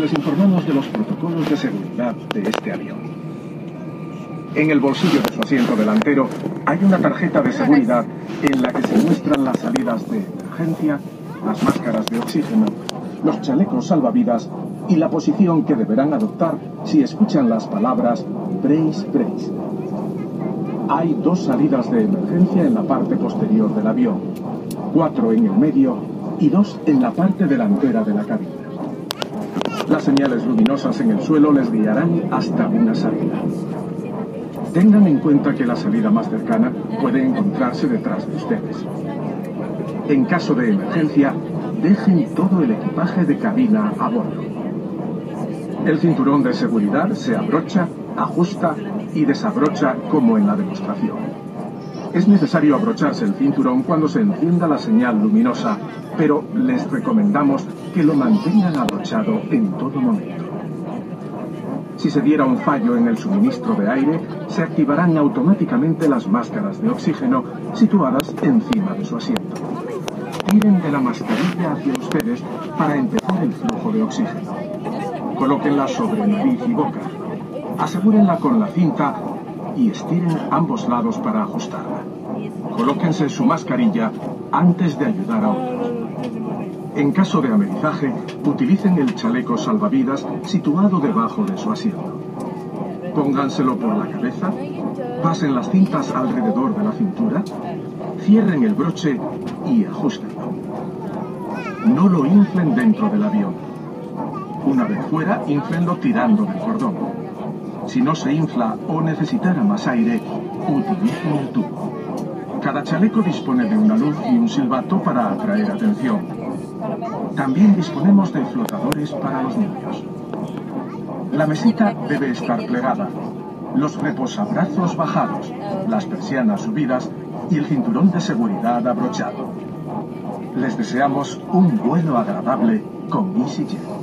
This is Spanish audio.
les informamos de los protocolos de seguridad de este avión. En el bolsillo de su asiento delantero hay una tarjeta de seguridad en la que se muestran las salidas de emergencia, las máscaras de oxígeno, los chalecos salvavidas y la posición que deberán adoptar si escuchan las palabras brace, brace. Hay 2 salidas de emergencia en la parte posterior del avión, 4 en el medio y 2 en la parte delantera de la cabina. Las señales luminosas en el suelo les guiarán hasta una salida. Tengan en cuenta que la salida más cercana puede encontrarse detrás de ustedes. En caso de emergencia, dejen todo el equipaje de cabina a bordo. El cinturón de seguridad se abrocha, ajusta y desabrocha como en la demostración. Es necesario abrocharse el cinturón cuando se encienda la señal luminosa, pero les recomendamos que lo mantengan abrochado en todo momento. Si se diera un fallo en el suministro de aire, se activarán automáticamente las máscaras de oxígeno situadas encima de su asiento. Tiren de la mascarilla hacia ustedes para empezar el flujo de oxígeno. Colóquenla sobre nariz y boca. Asegúrenla con la cinta y estiren ambos lados para ajustarla. Colóquense su mascarilla antes de ayudar a otros. En caso de amerizaje, utilicen el chaleco salvavidas situado debajo de su asiento. Pónganselo por la cabeza, pasen las cintas alrededor de la cintura, cierren el broche y ajustenlo. No lo inflen dentro del avión. Una vez fuera, inflenlo tirando del cordón. Si no se infla o necesitara más aire, utilicen el tubo. Cada chaleco dispone de una luz y un silbato para atraer atención. También disponemos de flotadores para los niños. La mesita debe estar plegada, los reposabrazos bajados, las persianas subidas y el cinturón de seguridad abrochado. Les deseamos un vuelo agradable con EasyJet.